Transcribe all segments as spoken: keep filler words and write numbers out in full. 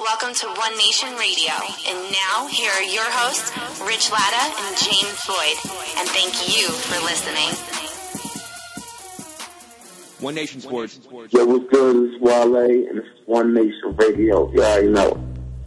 welcome to One Nation Radio. And now, here are your hosts, Rich Latta and James Floyd. And thank you for listening. One Nation Sports. Yo, what's good? This is Wale, and this is One Nation Radio. You already know.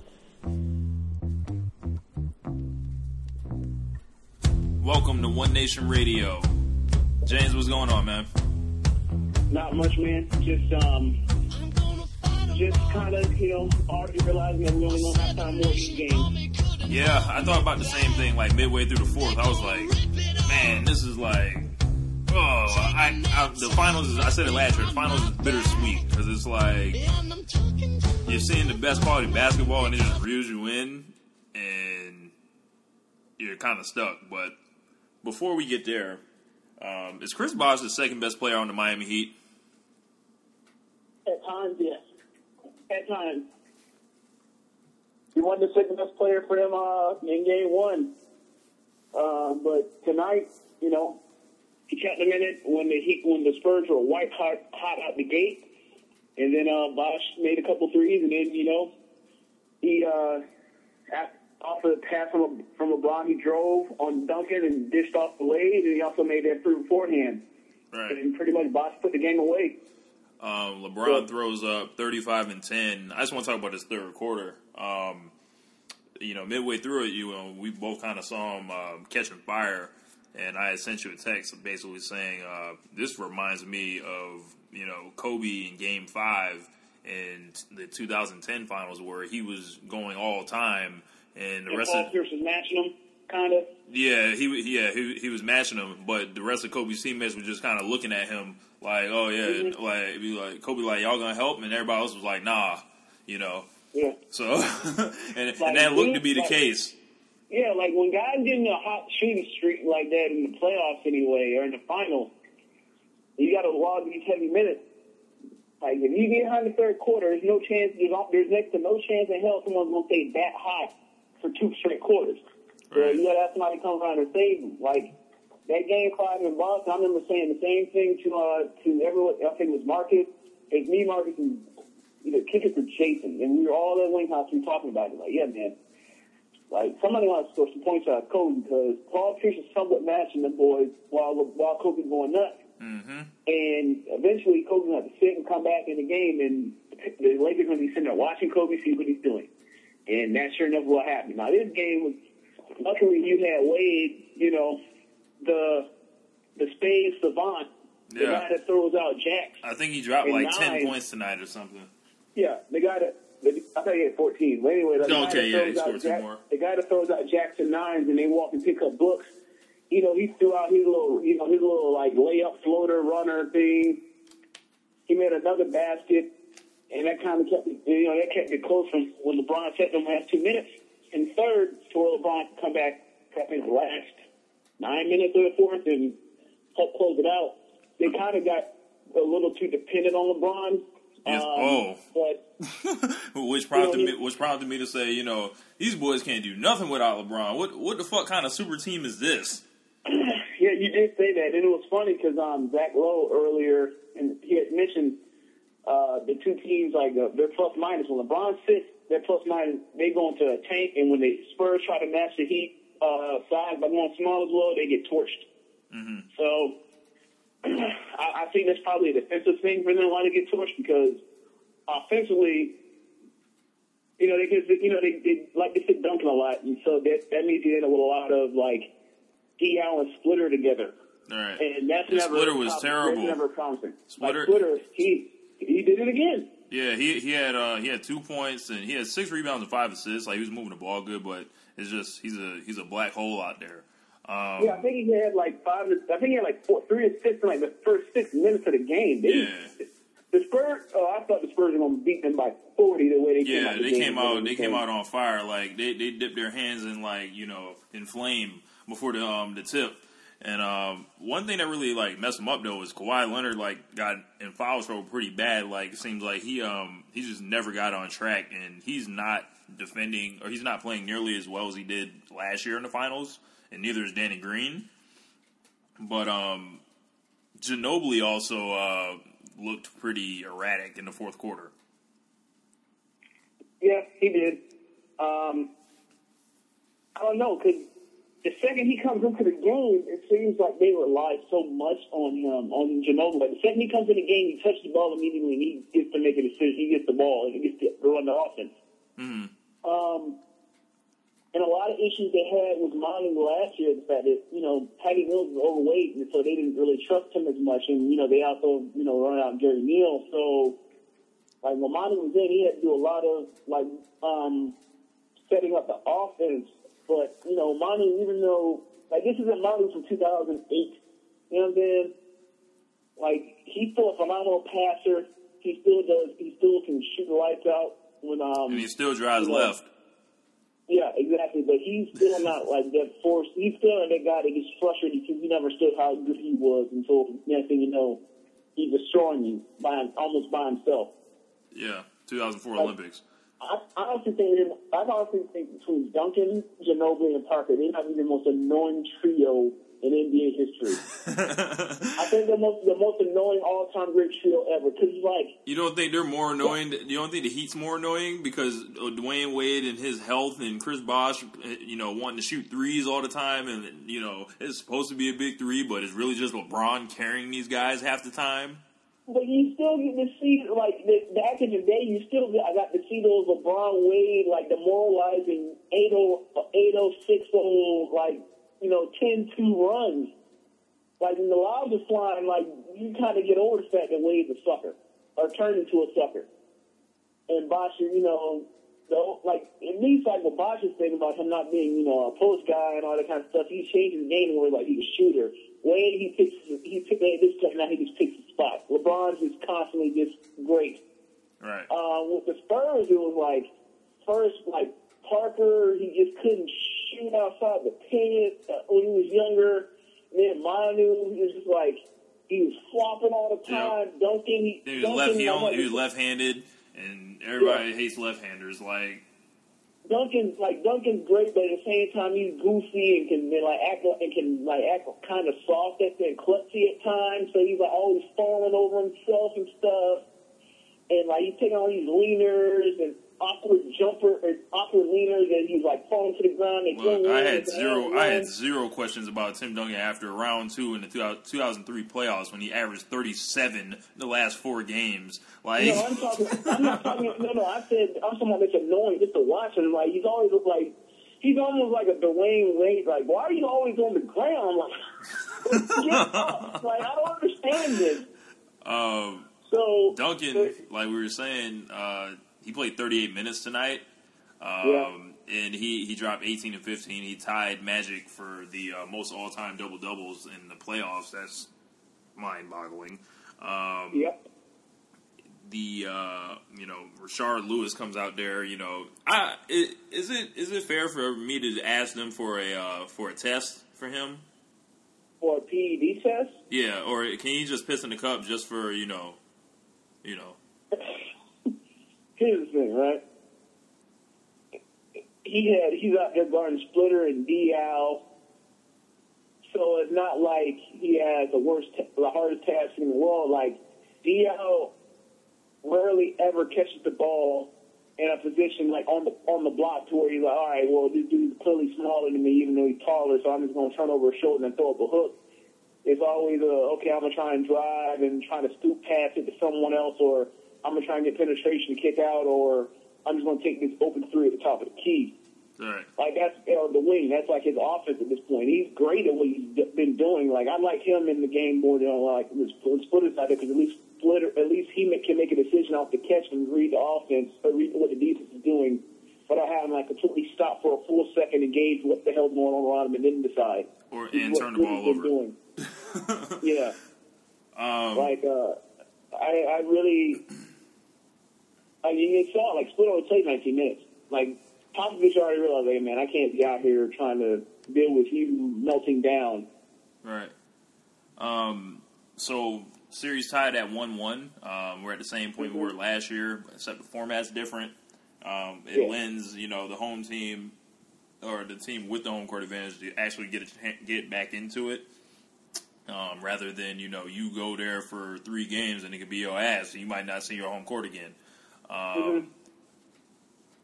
Welcome to One Nation Radio. James, what's going on, man? Not much, man. Just, um, just kind of, you know, already realizing that we only gonna have time more of these games. Yeah, I thought about the same thing, like, midway through the fourth. I was like, man, this is like, oh, I, I the finals is, I said it last year, the finals is bittersweet, because it's like, you're seeing the best quality basketball, and it just reels you in, and you're kind of stuck. But before we get there, um, is Chris Bosh the second best player on the Miami Heat? At times, yes. At times. He wasn't the second best player for them uh, in game one. Uh, but tonight, you know, he kept them in it when the Heat, when the Spurs were white hot, hot out the gate. And then uh, Bosh made a couple threes, and then, you know, he uh, off the pass from, from LeBron, he drove on Duncan and dished off the lane, and he also made that through beforehand. Right. And pretty much Bosh put the game away. Um, LeBron throws up thirty-five and ten. I just want to talk about this third quarter. Um, you know, midway through it, you know, we both kind of saw him um, catching fire, and I had sent you a text basically saying, uh, this reminds me of, you know, Kobe in Game five in the two thousand ten finals where he was going all time, and the and rest Paul of Pierce was matching him, kind of. Yeah, he yeah he, he was matching him, but the rest of Kobe's teammates were just kind of looking at him like, oh yeah, mm-hmm. like be like Kobe, like y'all gonna help, and everybody else was like, nah, you know. Yeah. So and, like, and that looked to be the like, case. Yeah, like when guys get in a hot shooting streak like that in the playoffs anyway, or in the finals, you got to log these heavy minutes. Like if you get behind the third quarter, there's no chance. There's, there's next to no chance in hell someone's gonna stay that hot for two straight quarters. Right. So you got to have somebody come around and save them. Like that game five in Boston, I remember saying the same thing to uh, to everyone. I think it was Marcus. It's me, Marcus, and either kick it for Jason, and we were all at Wing House. We were talking about it. Like, yeah, man. Like somebody wants to score some points out of Kobe because Paul Pierce is somewhat matching the boys while while Kobe's going nuts. Mm-hmm. And eventually, Kobe's going to have to sit and come back in the game, and the Lakers are going to be sitting there watching Kobe see what he's doing. And that sure enough what happened. Now this game was. Luckily, you had Wade, you know, the the Spade savant, the Yeah. guy that throws out jacks. I think he dropped And like nine. ten points tonight or something. Yeah, the guy that the, I thought he had fourteen. But anyway, the guy Okay, that yeah, throws he out scored two jack- more. The guy that throws out jacks and nines, and they walk and pick up books. You know, he threw out his little, you know, his little like layup floater runner thing. He made another basket, and that kind of kept it, you know, that kept it close from when LeBron set them last two minutes. And third, to where LeBron could come back, I think the last nine minutes of the fourth, and help close it out. They kind of got a little too dependent on LeBron. Yes. Um, oh, but which prompted you know, me, which prompted me to say, you know, these boys can't do nothing without LeBron. What, what the fuck kind of super team is this? yeah, you did say that, and it was funny because um, Zach Lowe earlier, and he had mentioned uh, the two teams like uh, they're plus minus. When LeBron sits, they're plus minus. They go into a tank, and when the Spurs try to match the Heat uh, size by going small as well, they get torched. Mm-hmm. So I, I think that's probably a defensive thing for them why they get torched because offensively, you know, they get, you know they, they like to sit dunking a lot, and so that that means you end up with a lot of like D. Allen Splitter together. All right. And that's And never Splitter was that's terrible. never promising. Splitter- like Splitter, he he did it again. Yeah, he he had uh, he had two points and he had six rebounds and five assists. Like he was moving the ball good, but it's just he's a he's a black hole out there. Um, Yeah, I think he had like five. I think he had like four, three assists in like the first six minutes of the game. They, Yeah. The Spurs. Oh, I thought the Spurs were going to beat them by forty. The way they came Yeah, out. The they game. came out. They came out on fire. Like they, they dipped their hands in like you know in flame before the um the tip. And um, one thing that really like messed him up though is Kawhi Leonard like got in foul trouble pretty bad. Like it seems like he um he just never got on track, and he's not defending or he's not playing nearly as well as he did last year in the finals, and neither is Danny Green. But um, Ginobili also uh, looked pretty erratic in the fourth quarter. Yeah, he did. Um, I don't know, because the second he comes into the game, it seems like they rely so much on him, on Ginobili. Like, the second he comes in the game, he touches the ball immediately, and he gets to make a decision. He gets the ball, and he gets to run the offense. Mm-hmm. Um, and a lot of issues they had with Monty last year, the fact that, you know, Patty Mills was overweight, and so they didn't really trust him as much. And, you know, they also, you know, run out Gary Neal. So, like, when Monty was in, he had to do a lot of, like, um, setting up the offense. But, you know, Monty, even though, like, this isn't Monty from two thousand eight. You know what I'm saying? Like, he's still a phenomenal passer. He still does, he still can shoot the lights out. When, um, And he still drives you know, left. Yeah, exactly. But he's still not like that force. He's still that guy that gets frustrated because he never understood how good he was until next thing you know, he's destroying you by almost by himself. Yeah, two thousand four Like, Olympics. I, I honestly think I honestly think between Duncan, Ginobili, and Parker, they might be the most annoying trio in N B A history. I think they're most, the most annoying all-time great trio ever. Because like, You don't think they're more annoying? You don't think the Heat's more annoying because of Dwayne Wade and his health and Chris Bosh, you know, wanting to shoot threes all the time, and you know it's supposed to be a big three, but it's really just LeBron carrying these guys half the time. but you still get to see, like, the, back in the day, you still get, I got to see those LeBron Wade, like, demoralizing eight oh six oh, like, you know, ten two runs. Like, when the lobs are flying, like, you kind of get over the fact that Wade's a sucker, or turned into a sucker. And Bosh, you know, the, like, at least, like, what Bosh is saying about him not being, you know, a post guy and all that kind of stuff, he changed his game where, like, he's a shooter. Wade, he picks, he picks, this stuff now, he just picks the spot. LeBron's just constantly just great. Right. Uh, with the Spurs, it was like, first, like, Parker, he just couldn't shoot outside the paint uh, when he was younger. And then Manu, he was just like, he was flopping all the time. Yep. Duncan, he, He was Duncan, left. He, like, only, he was left-handed, and everybody Yeah. hates left-handers. Like, Duncan's like Duncan's great, but at the same time he's goofy and can like act and can like act kind of soft at and klutzy at times. So he's like always falling over himself and stuff, and like he's taking all these leaners and awkward jumper and awkward leaners, and he's like falling to the ground. And look, I had and zero. I had zero questions about Tim Duncan after round two in the two thousand three playoffs when he averaged thirty-seven in the last four games. Like, No, I'm talking. I'm not talking. No, no. I said I'm talking about that's annoying just to watch him. Like he's always like he's almost like a Dwayne Wade. Like why are you always on the ground? Like get up. Like I don't understand this. um, So Duncan, uh, like we were saying, uh, he played thirty-eight minutes tonight. Um, Yeah. And he, he dropped eighteen and fifteen. He tied Magic for the uh, most all-time double-doubles in the playoffs. That's mind-boggling. Um, Yep. The uh, you know, Rashard Lewis comes out there. You know, I it, is it is it fair for me to ask them for a uh, for a test for him? For a P E D test. Yeah, or can he just piss in the cup just for you know, you know? Here's the thing, right? He had he's out there guarding Splitter and Dial, so it's not like he has the worst, the hardest task in the world. Like Dial rarely ever catches the ball in a position like on the on the block to where he's like, all right, well this dude's clearly smaller than me, even though he's taller, so I'm just going to turn over a shoulder and throw up a hook. It's always a okay, I'm gonna try and drive and try to scoop pass it to someone else, or I'm gonna try and get penetration to kick out, or I'm just gonna take this open three at the top of the key. All right. Like that's or the wing. That's like his offense at this point. He's great at what he's d- been doing. Like I like him in the game more than like the Splitter side because at least Splitter, at least he make, can make a decision off the catch and read the offense or read what the defense is doing. But I have him like completely stop for a full second and gauge what the hell's going on around him and then decide. Or This is and what turn the ball Splitter's over. been doing. Yeah. Um, Like, uh, I, I really, I mean, you saw, like, Splitter only played nineteen minutes. Like, Popovich already realized, hey, man, I can't be out here trying to deal with you melting down. Right. Um, so, series tied at one one. Um, we're at the same point we were last year, except the format's different. Um, it Yeah. lends, you know, the home team or the team with the home court advantage to actually get a, get back into it. Um, rather than, you know, you go there for three games and it could be your ass and you might not see your home court again. Um, Mm-hmm.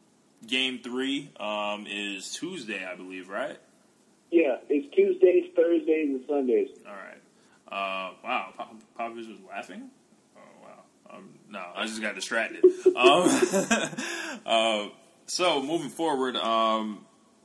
game three um, is Tuesday, I believe, right? Yeah, it's Tuesdays, Thursdays, and Sundays. All right. Uh, wow, Pop- Popovich was laughing? Oh, wow. Um, no, I just got distracted. um, uh, so, moving forward, um,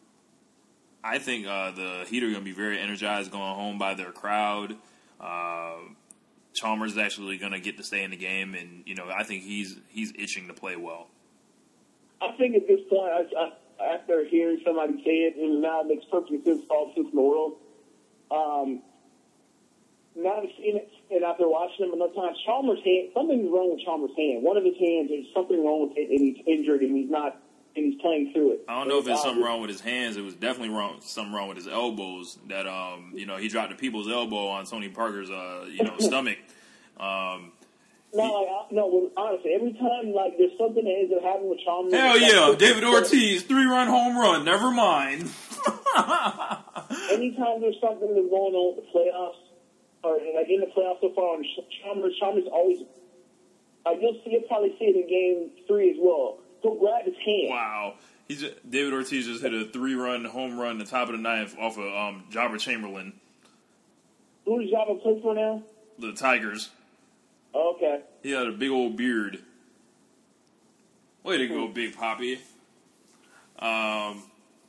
I think uh, the Heat are going to be very energized going home by their crowd. Uh, Chalmers is actually going to get to stay in the game, and, you know, I think he's he's itching to play well. I think at this point, I, I, after hearing somebody say it, and now it makes perfect sense for all the sense in the world, um, now I've seen it, and after watching him enough times, Chalmers' hand, something's wrong with Chalmers' hand. One of his hands, there's something wrong with it, and he's injured, and he's not, and he's playing through it. I don't know if it's something wrong with his hands. It was definitely wrong, something wrong with his elbows. That um, you know, he dropped the people's elbow on Tony Parker's uh, you know, stomach. Um, no, like, I, no. Well, honestly, every time like there's something that ends up happening with Chalmers. Hell yeah, like, David Ortiz, three-run home run. Never mind. Anytime there's something that's going on with the playoffs, or like in the playoffs so far, on Chalmers, Chalmers always. Like you'll see, you'll probably see it in game three as well. He'll grab his hand. Wow. He's just, David Ortiz just hit a three-run home run at the top of the ninth off of um, Jabba Chamberlain. Who does Jabba play for now? The Tigers. Okay. He had a big old beard. Way to go, Big Poppy. Um,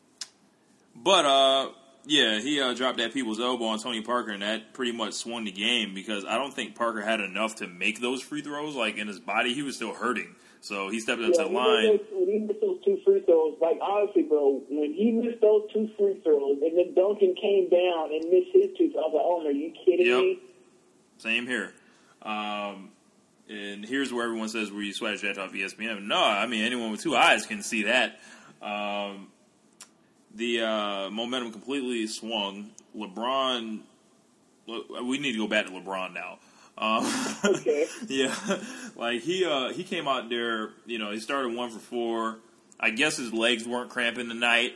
but, uh, yeah, he uh, dropped that people's elbow on Tony Parker, and that pretty much swung the game because I don't think Parker had enough to make those free throws. Like, in his body, he was still hurting. So he stepped up yeah, to the line. When he missed those two free throws, like, honestly, bro, when he missed those two free throws and then Duncan came down and missed his two, I was like, oh, are you kidding yep. me? Same here. Um, and here's where everyone says, were you swag jacked off E S P N? No, I mean, anyone with two eyes can see that. Um, the uh, momentum completely swung. LeBron, we need to go back to LeBron now. Um, okay. Yeah, like he uh, he came out there, you know, he started one for four. I guess his legs weren't cramping tonight.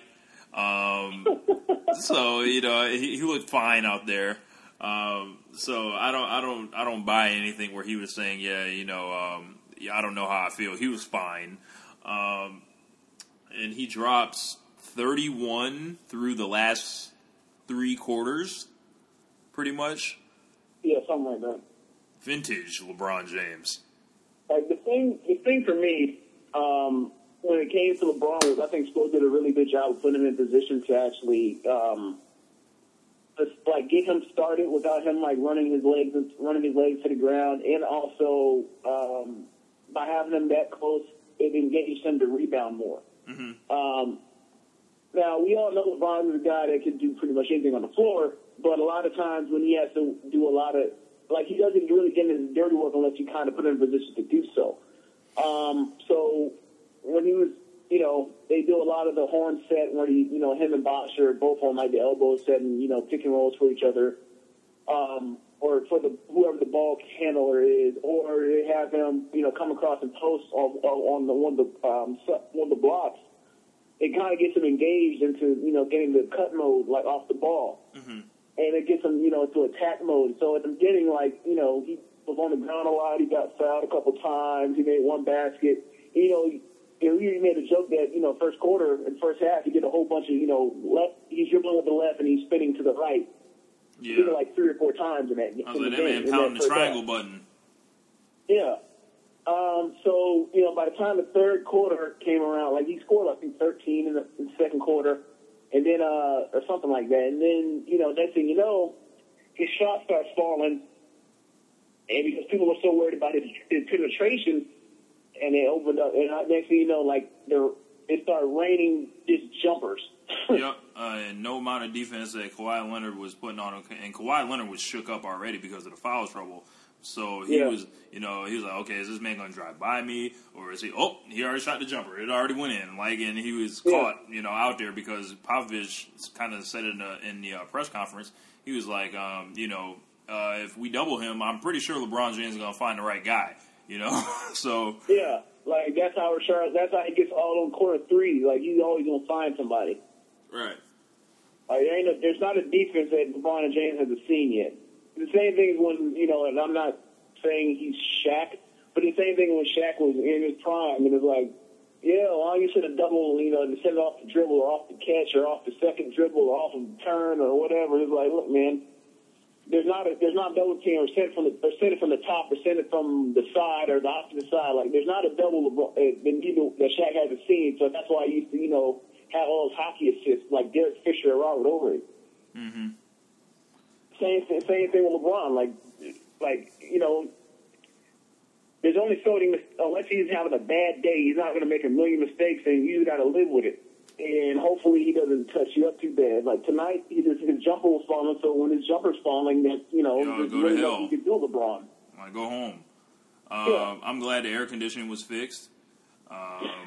Um, so, you know, he, he looked fine out there. Um, so I don't, I don't, I don't buy anything where he was saying, yeah, you know, um, yeah, I don't know how I feel. He was fine. Um, and he drops thirty-one through the last three quarters, pretty much. Yeah, something like that. Vintage LeBron James. Like the thing, the thing for me, um, when it came to LeBron, was I think Spo did a really good job of putting him in position to actually, um, just like get him started without him like running his legs, running his legs to the ground, and also um, by having him that close, it engaged him to rebound more. Mm-hmm. Um, now we all know LeBron is a guy that can do pretty much anything on the floor, but a lot of times when he has to do a lot of Like, he doesn't really get his dirty work unless you kind of put him in a position to do so. Um, so when he was, you know, they do a lot of the horn set where, he, you know, him and Bosh are both on, like, the elbow set and, you know, pick and rolls for each other. Um, or for the whoever the ball handler is. Or they have him, you know, come across and post on, on the one of the, um, one of the blocks. It kind of gets him engaged into, you know, getting the cut mode, like, off the ball. Mm-hmm. And it gets him, you know, into attack mode. So at the beginning, like, you know, he was on the ground a lot. He got fouled a couple times. He made one basket. You know, he, he made a joke that, you know, first quarter and first half, he did a whole bunch of, you know, left. He's dribbling with the left and he's spinning to the right. Yeah. He did it like three or four times in that. I was like, that man pounding the triangle button. Yeah. Um, so, you know, by the time the third quarter came around, like, he scored, I think, thirteen in the, in the second quarter. And then, uh, or something like that. And then, you know, next thing you know, his shot starts falling. And because people were so worried about his, his penetration, and they opened up. And next thing you know, like, it started raining just jumpers. Yep. Uh, and no amount of defense that Kawhi Leonard was putting on him. And Kawhi Leonard was shook up already because of the foul trouble. So he yeah. was, you know, he was like, okay, is this man going to drive by me? Or is he, oh, he already shot the jumper. It already went in. Like, and he was yeah. caught, you know, out there because Popovich kind of said it in the, in the uh, press conference. He was like, um, you know, uh, if we double him, I'm pretty sure LeBron James is going to find the right guy, you know? So. Yeah, like, that's how Rashard, that's how he gets all on corner threes. Like, he's always going to find somebody. Right. Like, there ain't a, there's not a defense that LeBron James hasn't seen yet. The same thing is when, you know, and I'm not saying he's Shaq, but the same thing when Shaq was in his prime, and it's like, Yeah, well, you should have double, you know, instead of off the dribble or off the catch or off the second dribble or off of the turn or whatever. It's like, look, man, there's not a, there's not double team or send it from the or send it from the top or send it from the side or the opposite side. Like, there's not a double LeBron, uh, that Shaq hasn't seen. So that's why I used to, you know, have all those hockey assists like Derek Fisher or Robert Ory. Mm-hmm. Same thing, same thing with LeBron. Like, like you know. There's only so many, unless he's having a bad day, he's not going to make a million mistakes, and you got to live with it. And hopefully he doesn't touch you up too bad. Like tonight, he just, his jumper was falling, so when his jumper's falling, that you know, Yo, there's go really to nothing hell. you can do, LeBron. Like, go home. Uh, Yeah. I'm glad the air conditioning was fixed. Um,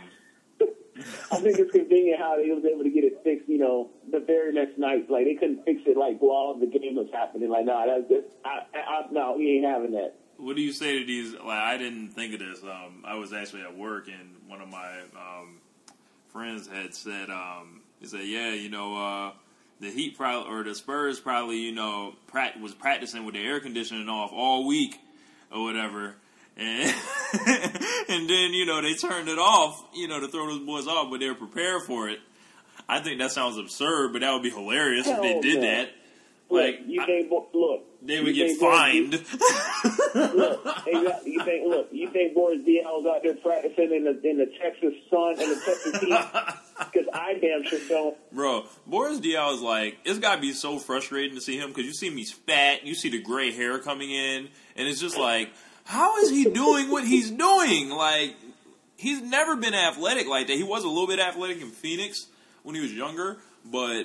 I think it's convenient how they was able to get it fixed, you know, the very next night. Like, they couldn't fix it, like, while the game was happening. Like, nah, that's just, I, I, I, no, he ain't having that. what do you say to these? Like, I didn't think of this. Um, I was actually at work, and one of my um, friends had said, um, he said, yeah, you know, uh, the Heat probably, or the Spurs probably, you know, prac- was practicing with the air conditioning off all week or whatever. And, and then, you know, they turned it off, you know, to throw those boys off, but they were prepared for it. I think that sounds absurd, but that would be hilarious if they Hell did no. that. Look, Like, you I- think, Bo- look. they you would get think Boris- fined. Look, exactly. You think, look, you think Boris Diaw was out there practicing in the in the Texas sun and the Texas heat? Because I damn sure don't. Bro, Boris Diaw is like, it's got to be so frustrating to see him because you see him, he's fat, you see the gray hair coming in, and it's just like, how is he doing what he's doing? Like, he's never been athletic like that. He was a little bit athletic in Phoenix when he was younger, but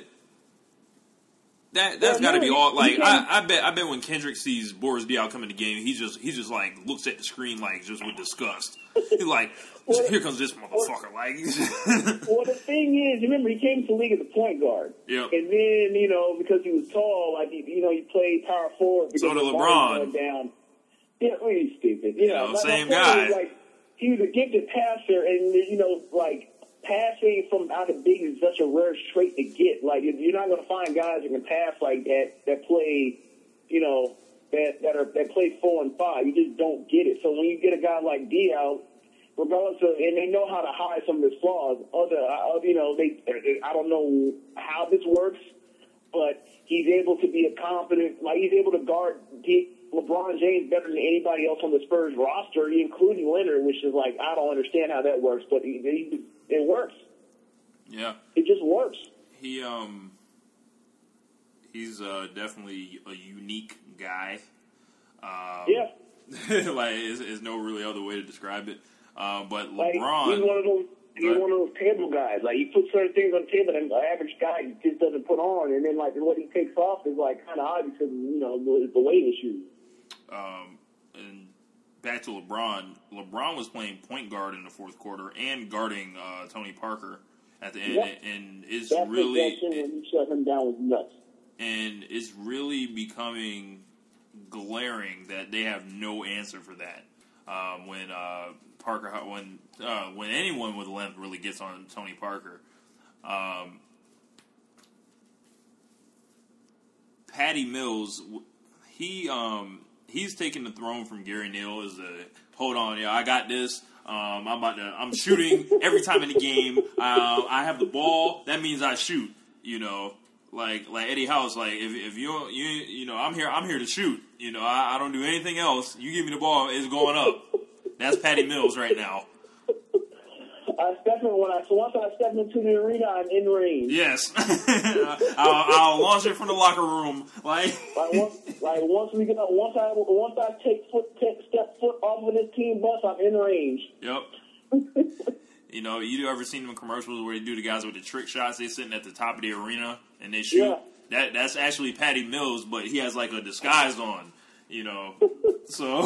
that that's Well, got to no, be he- all. Like, he I, can- I bet I bet when Kendrick sees Boris Diaw come in the game, he just he just like looks at the screen like just with disgust. He's like, Well, here comes this motherfucker. Like, Well, the thing is, remember, he came to the league as a point guard. Yep. And then, you know, because he was tall, like, he, you know, he played power forward. Because So did the LeBron. ball was going down. Yeah, well, he's stupid. You know, know, but same my point guy. is, like, he was a gifted passer, and, you know, like, passing from out of big is such a rare trait to get. Like, you're not going to find guys that can pass like that, that play, you know, that that are that play four and five. You just don't get it. So when you get a guy like Diaw, regardless of, and they know how to hide some of his flaws. Other, uh, you know, they, I don't know how this works, but he's able to be a competent, like he's able to guard D, LeBron James better than anybody else on the Spurs roster, including Leonard, which is like, I don't understand how that works, but he, he, it works. yeah. It just works. He um he's uh, definitely a unique guy. Um, Yeah. like there's, there's no really other way to describe it. Uh, but Like, LeBron, he's one of those. He's Go ahead. one of those table guys. Like, he puts certain things on the table that the average guy just doesn't put on, and then like what he takes off is like kind of odd because you know the, the weight issue. um, and back to LeBron. LeBron was playing point guard in the fourth quarter and guarding uh, Tony Parker at the end, Yep. and it's That really possession when he shut him down was nuts. and it's really becoming glaring that they have no answer for that. Um, when uh, Parker, when uh, when anyone with length really gets on Tony Parker, um, Patty Mills, he um, he's taking the throne from Gary Neal as the hold on, yeah, I got this. Um, I'm about to, I'm shooting every time in the game. Uh, I have the ball. That means I shoot. You know, like like Eddie House. Like if if you you you know I'm here I'm here to shoot. You know I, I don't do anything else. You give me the ball, it's going up. That's Patty Mills right now. I step in when I so once I step into the arena, I'm in range. Yes, I'll, I'll launch it from the locker room. Like Like once, like once we get up, once I once I take foot take step foot off of this team bus, I'm in range. Yep. You know, you ever seen them commercials where they do the guys with the trick shots? They sitting at the top of the arena and they shoot. Yeah. That that's actually Patty Mills, but he has like a disguise on. You know, so.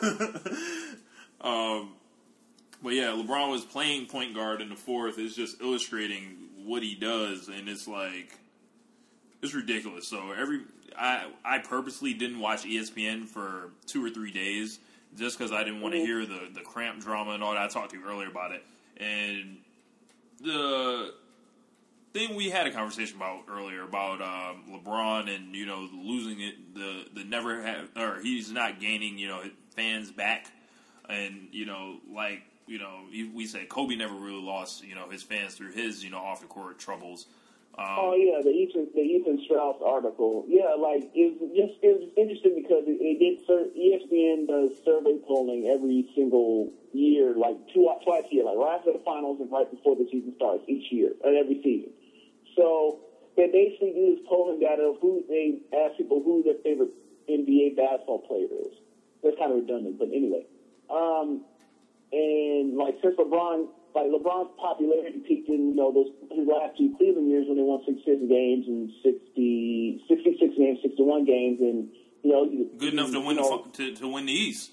um, but yeah, LeBron was playing point guard in the fourth. It's just illustrating what he does, and it's like it's ridiculous. So every I I purposely didn't watch E S P N for two or three days just because I didn't want to hear the the cramp drama and all that. I talked to you earlier about it. And the thing we had a conversation about earlier about um, LeBron and you know losing it, the the never have or he's not gaining you know fans back, and you know like you know, we said Kobe never really lost, you know, his fans through his, you know, off the court troubles. Um, oh yeah, the Ethan the Ethan Strauss article. Yeah, like it's just it's interesting because it, it gets E S P N does survey polling every single year, like two twice a year, like right after the finals and right before the season starts each year and every season. So they basically do this polling data of who they ask people who their favorite N B A basketball player is. That's kind of redundant, but anyway. Um, and like since LeBron. Like, LeBron's popularity peaked in, you know, those his last two Cleveland years when they won sixty-six games and sixty, sixty-six games, sixty-one games, and, you know... Good enough to win, know, the, to, to win the East.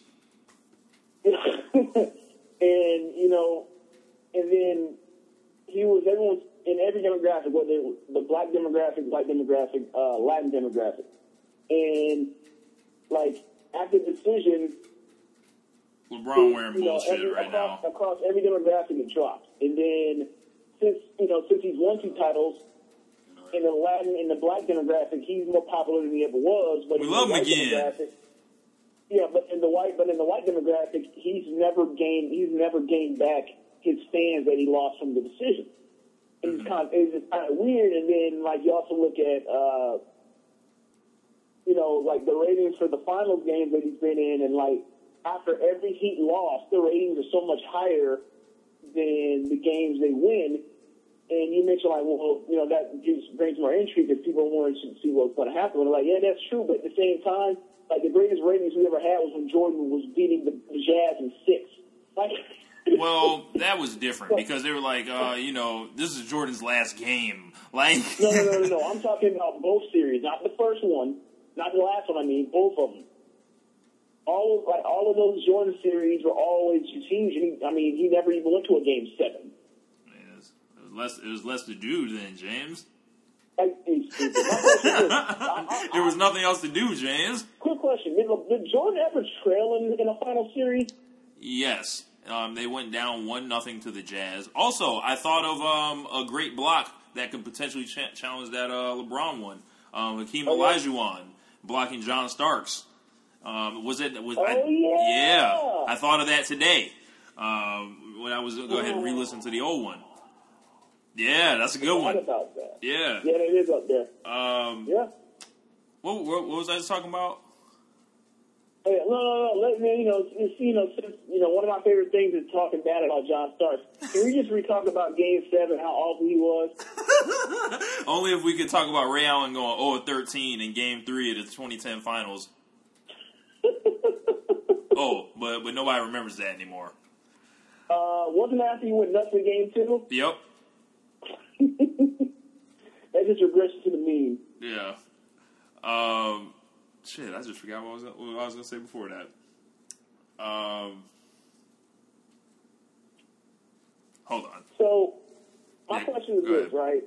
And, you know, and then he was everyone's, in every demographic, whether it was the black demographic, white demographic, uh, Latin demographic. And, like, after the decision... LeBron wearing you know, bullshit every, right across, now. Across every demographic, it dropped. And then, since you know, since he's won two titles, in the Latin, in the black demographic, he's more popular than he ever was. But we in love the him white again. Yeah, but in the white, but in the white demographic, he's never gained, he's never gained back his fans that he lost from the decision. And Mm-hmm. it's kind of, it's just kind of weird. And then, like, you also look at, uh, you know, like the ratings for the finals games that he's been in, and like. After every Heat loss, the ratings are so much higher than the games they win. And you mentioned, like, well, you know, that gives, brings more intrigue because people want to see what's going to happen. And they're like, yeah, that's true. But at the same time, like, the greatest ratings we ever had was when Jordan was beating the, the Jazz in six. Like, well, that was different because they were like, uh, you know, this is Jordan's last game. Like, no, no, no, no, no. I'm talking about both series, not the first one, not the last one. I mean, both of them. All of like all of those Jordan series were always huge. And he, I mean, he never even went to a game seven. Yes, it was less. It was less to do then, James. Like, it's stupid. My question is, I, I, there was nothing else to do, James. Quick question: Did, did Jordan ever trail in, in a final series? Yes, um, they went down one nothing to the Jazz. Also, I thought of um, a great block that could potentially ch- challenge that uh, LeBron one. Um, Hakeem oh, yeah. Olajuwon blocking John Starks. Um, was it? Was oh, I, yeah. yeah. I thought of that today um, when I was go ahead and re-listen to the old one. Yeah, that's a good one. About that. Yeah, yeah, it is up there. Um, yeah. What, what, what was I just talking about? Oh, yeah. No, no, no. Let me, you know, it's, you know, since, you know, one of my favorite things is talking bad about John Starks. Can we just re-talk about Game Seven, how awful he was? Only if we could talk about Ray Allen going oh for thirteen in Game Three of the twenty ten Finals. oh, but but nobody remembers that anymore. Uh, wasn't after you went nuts in Game Two? Yep. That just regrets to the mean. Yeah. Um. Shit, I just forgot what I was what I was gonna say before that. Um. Hold on. So, my yeah, question is this, ahead. right?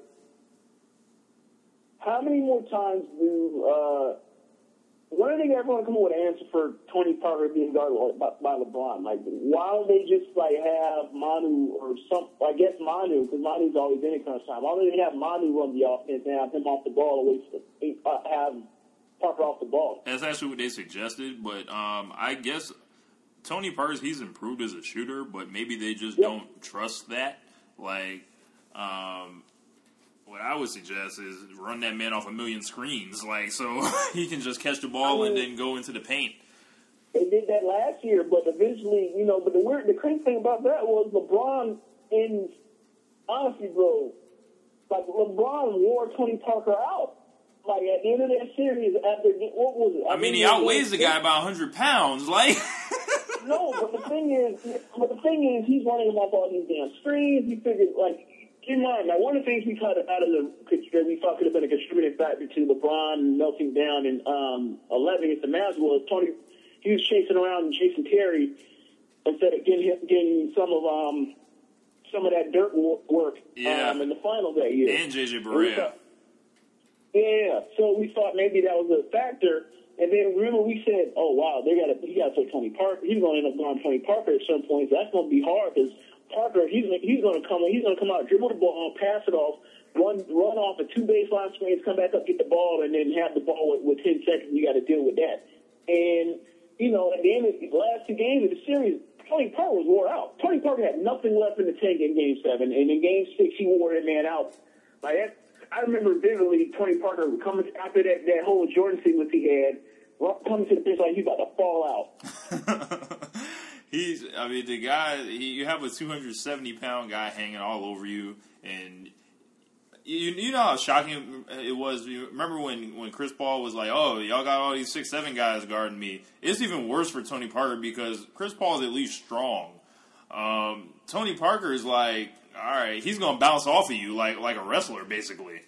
How many more times do uh, when are they ever going to come up with an answer for Tony Parker being guarded by, by LeBron? Like, why don't they just like have Manu or some? I guess Manu, because Manu's always in it crunch time. Why don't they have Manu run the offense and have him off the ball, away from, uh, have Parker off the ball? That's actually what they suggested, but um, I guess Tony Parker, he's improved as a shooter, but maybe they just yep. don't trust that. Like, um, what I would suggest is run that man off a million screens, like, so he can just catch the ball I mean, and then go into the paint. They did that last year, but eventually, you know, but the weird, the crazy thing about that was LeBron, in honestly, bro, like, LeBron wore Tony Parker out. Like, at the end of that series, after, what was it? I, I mean, he outweighs the guy by one hundred pounds, like. No, but the thing is, but the thing is, he's running him off all these damn screens. He figured, like, keep in mind, now, one of the things we cut out of the, that we thought could have been a contributing factor to LeBron melting down in um, eleven against the Mavs was Tony, he was chasing around Jason Terry instead of getting, getting some of, um, some of that dirt work yeah. um, in the finals that year. And J J Barea. Yeah, so we thought maybe that was a factor. And then remember we said, oh wow, they got to he got to play Tony Parker. He's going to end up going Tony Parker at some point. That's going to be hard because Parker he's he's going to come he's going to come out, dribble the ball, pass it off, run run off a two baseline screens, come back up, get the ball, and then have the ball with, with ten seconds. You got to deal with that. And you know, at the end of the last two games of the series, Tony Parker was wore out. Tony Parker had nothing left in the tank in Game Seven, and in Game Six he wore that man out. Like that, I remember vividly Tony Parker coming after that that whole Jordan sequence he had, coming to the bench like he's about to fall out. He's, I mean, the guy. He, you have a two hundred seventy pound guy hanging all over you, and you you know how shocking it was. You remember when, when Chris Paul was like, "Oh, y'all got all these six seven guys guarding me." It's even worse for Tony Parker because Chris Paul is at least strong. Um, Tony Parker is like, all right, he's gonna bounce off of you like like a wrestler, basically.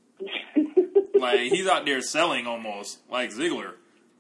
Like he's out there selling almost like Ziggler.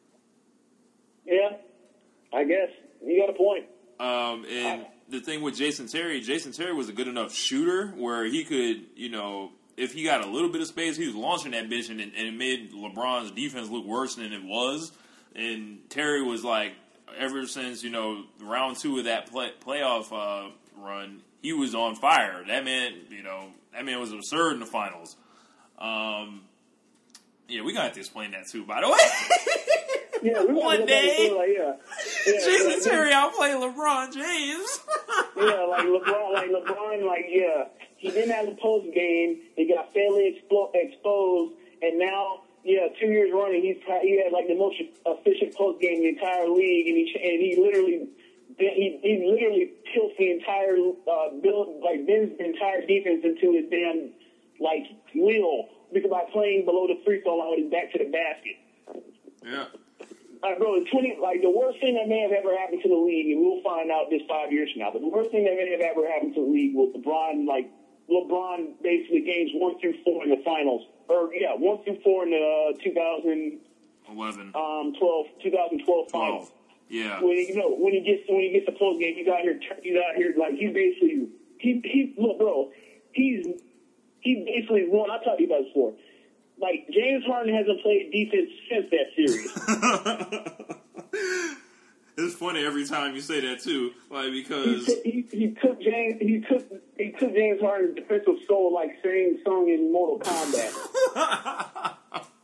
Yeah, I guess you got a point. Um, and the thing with Jason Terry, Jason Terry was a good enough shooter where he could, you know, if he got a little bit of space, he was launching that bitch, and, and it made LeBron's defense look worse than it was. And Terry was like, ever since, you know, round two of that play, playoff uh, run, he was on fire. That man, you know, that man was absurd in the finals. Um, yeah, we got to have to explain that too, by the way. Yeah, we One day, like, yeah. Yeah, Jason like, Terry outplayed LeBron James. Yeah, like LeBron, like LeBron, like yeah, he didn't have a post game. He got fairly explo- exposed, and now, yeah, two years running, he's he had like the most efficient post game in the entire league, and he and he literally he he literally tilts the entire uh, build like bends the entire defense into his damn like wheel because by playing below the free throw line with his back to the basket. Yeah. Like, bro, the twenty like the worst thing that may have ever happened to the league, and we'll find out this five years from now. But the worst thing that may have ever happened to the league was LeBron, like LeBron, basically games one through four in the finals, or yeah, one through four in the uh, two thousand eleven, um, twelve, twenty twelve finals. Yeah. When he, you know, when he gets when he gets the post game, he's out here, he's out here like he's basically he he look, bro, he's he basically won. I talked to you about this before. Like, James Harden hasn't played defense since that series. It's funny every time you say that too, like because he, he, he took James he took he took James Harden's defensive soul like singing song in Mortal Kombat.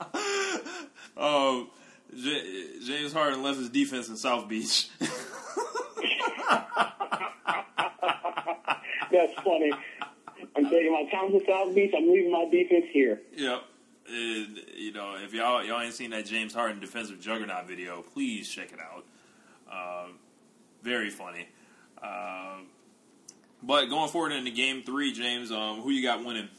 um, J- James Harden left his defense in South Beach. That's funny. I'm taking my time to South Beach. I'm leaving my defense here. Yep. And, you know, if y'all y'all ain't seen that James Harden defensive juggernaut video, please check it out. Um, very funny. Um, but going forward into Game Three, James, um, who you got winning?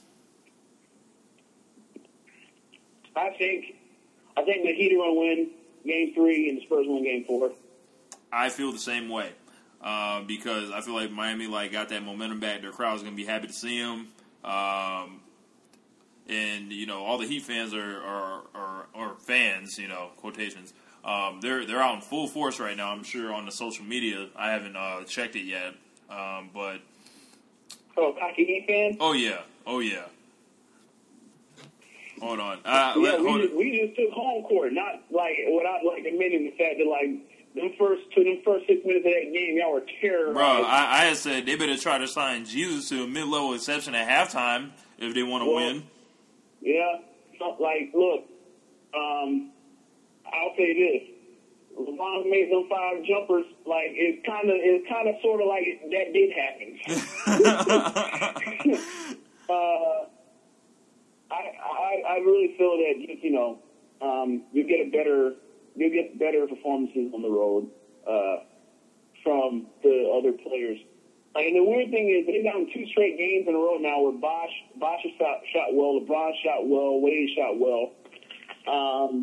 I think I think the Heat are going to win Game Three, and the Spurs win Game Four. I feel the same way uh, because I feel like Miami like got that momentum back. Their crowd's going to be happy to see them. Um, And, you know, all the Heat fans are, are, are, are fans, you know, quotations. Um, they're they're out in full force right now, I'm sure, on the social media. I haven't uh, checked it yet. Um, but. Oh, Cocky Heat fans? Oh, yeah. Oh, yeah. Hold on. Uh, yeah, let, we, hold just, we just took home court, not like without like admitting the fact that, like, them first, to them first six minutes of that game, y'all were terrorized. Bro, I, I had said they better try to sign Jesus to a mid-level exception at halftime if they want to well, win. Yeah, so, like, look, um, I'll say this: LeBron made them five jumpers. Like, it's kind of, it's kind of, sort of like that did happen. uh, I, I, I really feel that you know, um, you get a better, you get better performances on the road uh, from the other players. And the weird thing is, they've gotten two straight games in a row now where Bosh, Bosh shot, shot well, LeBron shot well, Wade shot well. Um,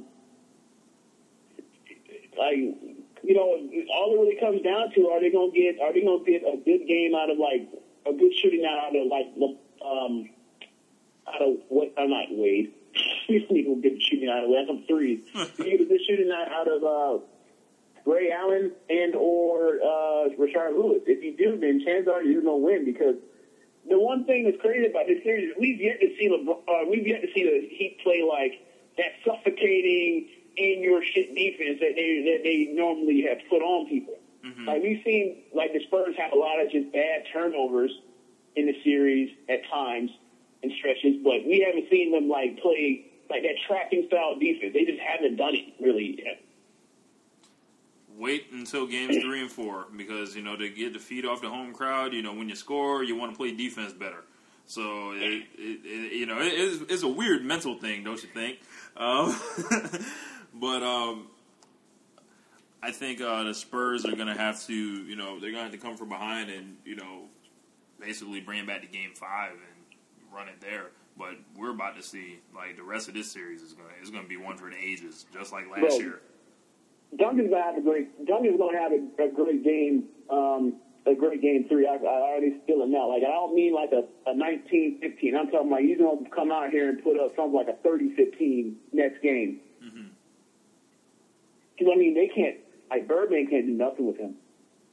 like, you know, all it really comes down to, are they going to get, are they going to get a good game out of, like, a good shooting out of, like, um, out of, what, I'm not Wade. We don't even get shooting out of, that's some threes. You get a good shooting out, out of, uh, Ray Allen and or uh, Rashard Lewis. If you do, then chances are you're going to win because the one thing that's crazy about this series is we've yet to see LeBron, uh, we've yet to see the Heat play like that suffocating in your shit defense that they that they normally have put on people. Mm-hmm. Like we've seen, like the Spurs have a lot of just bad turnovers in the series at times and stretches, but we haven't seen them like play like that trapping style defense. They just haven't done it really yet. wait until games three and four because, you know, to get the feed off the home crowd, you know, when you score, you want to play defense better. So, it, it, it, you know, it, it's, it's a weird mental thing, don't you think? Um, but um, I think uh, the Spurs are going to have to, you know, they're going to have to come from behind and, you know, basically bring it back to game five and run it there. But we're about to see, like, the rest of this series is going to is going to be one for the ages, just like last Bro, year. Duncan's going to have a great. Duncan's going to have a, a great game. Um, a great game three. I, I already feel it now. Like, I don't mean like a, a nineteen fifteen. I'm talking about he's going to come out here and put up something like a thirty fifteen next game. Because mm-hmm. I mean, they can't. Like Birdman can't do nothing with him.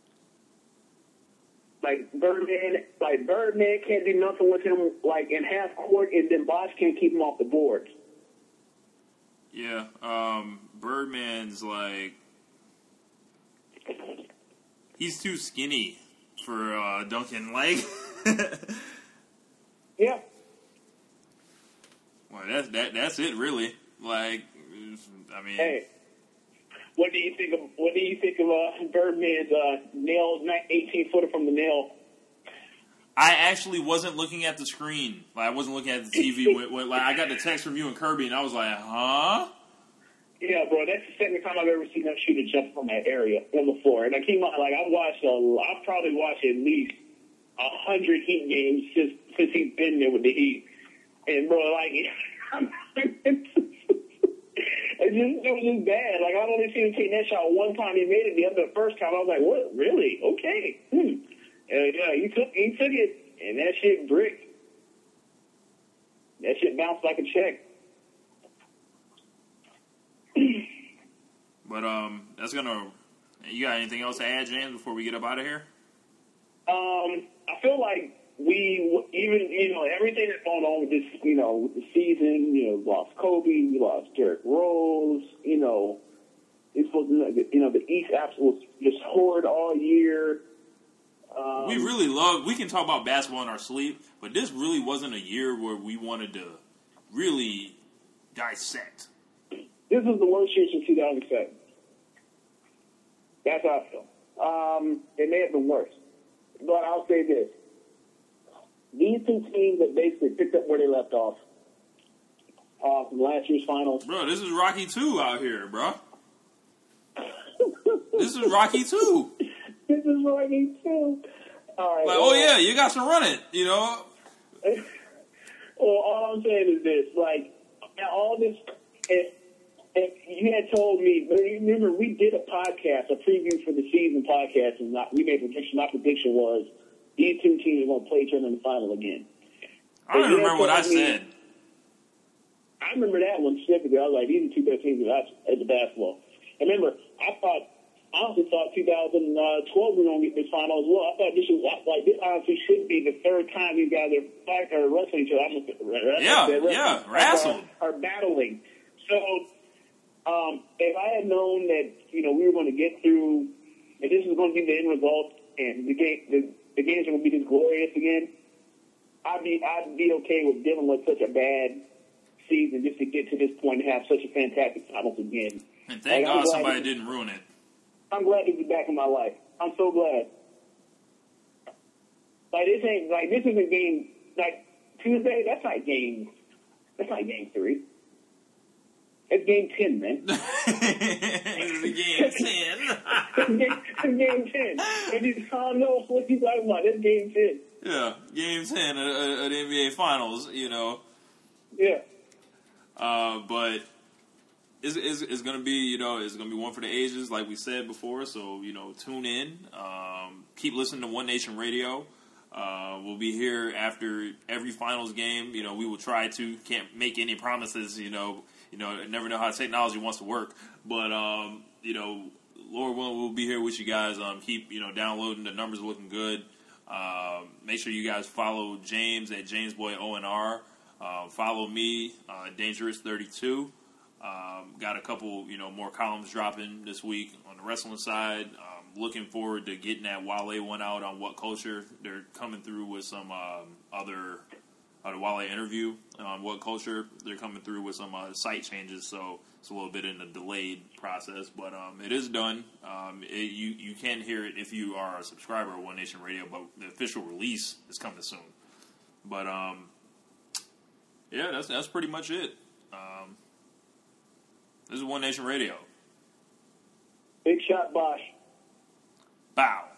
Like Birdman, like Birdman can't do nothing with him. Like in half court, and then Bosh can't keep him off the boards. Yeah, um, Birdman's like he's too skinny for uh, Duncan. Like, yeah. Well, that's that. That's it, really. Like, I mean. Hey. What do you think of what do you think of uh, Birdman's uh, nail eighteen footer from the nail? I actually wasn't looking at the screen. Like I wasn't looking at the T V. when, when, like I got the text from you and Kirby, and I was like, "Huh?" Yeah, bro. That's the second time I've ever seen him shoot a jump from that area on the floor. And I came out like I've watched. A, I've probably watched at least a hundred Heat games since since he's been there with the Heat. And bro, like. It, just, it was just bad. Like, I've only seen him take that shot one time. He made it the other first time. I was like, what? Really? Okay. Hmm. And, yeah, he took, he took it, and that shit bricked. That shit bounced like a check. But, um, that's going to... You got anything else to add, James, before we get up out of here? Um, I feel like we, even, you know, everything that's going on with this, you know, with the season, you know, we lost Kobe, we lost Derrick Rose, you know, it's supposed to, you know, the East absolutely just horrid all year. Um, we really love, we can talk about basketball in our sleep, but this really wasn't a year where we wanted to really dissect. This was the worst year since two thousand seven. That's how I feel. Um, it may have been worse. But I'll say this. These two teams that basically picked up where they left off uh, from last year's finals. Bro, this is Rocky two out here, bro. This is Rocky two. This is Rocky two. All right. Like, well, oh, yeah, you got to run it, you know? Well, all I'm saying is this. Like, all this... If, if you had told me... Remember, we did a podcast, a preview for the season podcast, and not, we made a prediction. My prediction was these two teams are going to play each other in the final again. I don't remember what I me, said. I remember that one specifically. I was like, these are two best teams at the basketball. And remember, I thought, I honestly thought two thousand twelve we were going to get this final as well. I thought this was, like, this honestly should be the third time these guys are fight or wrestling each other. I'm gonna, yeah, wrestling, yeah, wrestled. Are, are battling. So, um, if I had known that, you know, we were going to get through, and this is going to be the end result, and the game, the, the games are going to be this glorious again, I'd be, I'd be okay with dealing with such a bad season just to get to this point and have such a fantastic finals again. And thank like, God somebody he, didn't ruin it. I'm glad to be back in my life. I'm so glad. Like, this ain't, like, this isn't game, like, Tuesday, that's not game, that's not game three. It's game ten, man. It's game ten. It's game, it's game ten. And you, I don't know what you talking about. It's game ten. Yeah, game ten at, at the N B A Finals, you know. Yeah. Uh, but it's, it's, it's going to be, you know, it's going to be one for the ages, like we said before. So, you know, tune in. Um, keep listening to One Nation Radio. Uh, we'll be here after every finals game. You know, we will try to. Can't make any promises, you know. You know, never know how technology wants to work. But, um, you know, Lord willing, we'll be here with you guys. Um, keep, you know, downloading. The numbers are looking good. Um, make sure you guys follow James at JamesBoy O N R. Uh, follow me, uh, Dangerous thirty-two. Um, got a couple, you know, more columns dropping this week on the wrestling side. Um, looking forward to getting that Wale one out on What Culture. They're coming through with some um, other uh, the Wale interview on What Culture. They're coming through with some uh, site changes, so it's a little bit in the delayed process. But um, it is done. Um, it, you you can hear it if you are a subscriber of One Nation Radio, but the official release is coming soon. But um, yeah, that's that's pretty much it. Um, this is One Nation Radio. Big shot, Bosch. Bow.